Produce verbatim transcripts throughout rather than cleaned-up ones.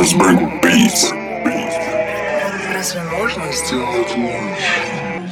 Flashback Beats. Разве можно сделать лучше?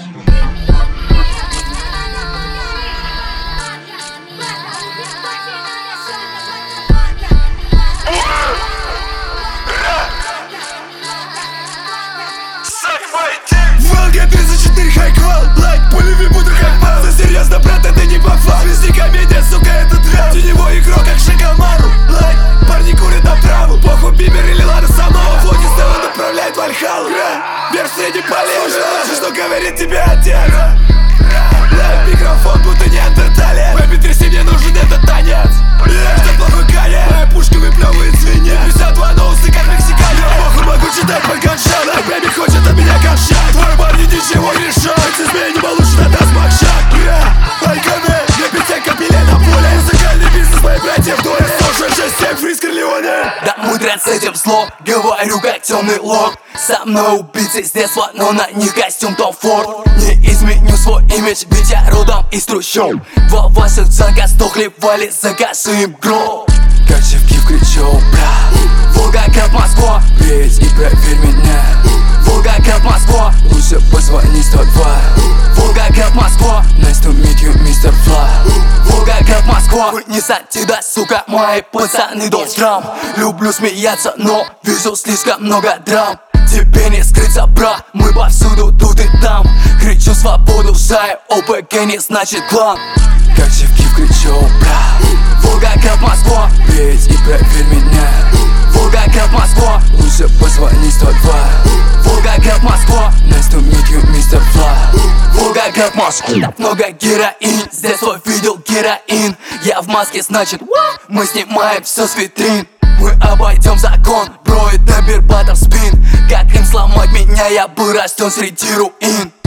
Волга тридцать четыре хайквал, лайк, пулеви буду как бал. За серьезно, брат, это не попал. Жизни комедия, сука, это драм. Теневой игрок, как Шикамару, лайк, парни курят на траву. Похуй Бибер или Лара Самоа. Флоги снова направляет Вальхалу. Вверх среди полей, уже лучше, что говорит тебе отец. Лайк, микрофон, будто неандерталец. Бэби, тряси, мне нужен этот танец. Что плохой конец, моя пушка выплевывает свинья. пятьдесят два ноусы, как мексиканец. Похуй, могу читать по ганшану. Бэби хочет от меня ганшат. Твой парни ничего не решают. Измене не получит от нас макшат. Альканы, для питья капели на поле. Музыкальный бизнес, мои братья в доле. сто шесть семь, Фриз Корлеоне. Да мы трансцендим зло, говорю как темный лорд. Со мной убийцы с детства, но на них костюм Том Форд. Не изменю свой имидж, ведь я родом из трущоб. Во ваших цанках сдохли, вали, закажи им гроб. Как живки в кричу, бра. Волга как Москва, Приедь и проверь меня. Волга как Москва, Лучше позвони сто два. Волга как Москва, Nice to meet you, мистер Фла. Волга как Москва. Вынес отсюда, сука, мои пацаны до драм. Люблю смеяться, но вижу слишком много драм. Тебе не скрыться, брат, мы повсюду, тут и там. Кричу свободу, шаю, ОПГ не значит клан. Как живки в кричу, бра. Волга как Москва, Приедь и проверь меня. Волга как Москва, Лучше позвони сто два. Волга как Москва, Nice to meet you, мистер Фла. Волга как Москва. Так много героин, с детства видел героин. Я в маске, значит, мы снимаем все с витрин. Мы обойдем закон, бро, это бербатов спин. Как им сломать меня, я был рожден среди руин.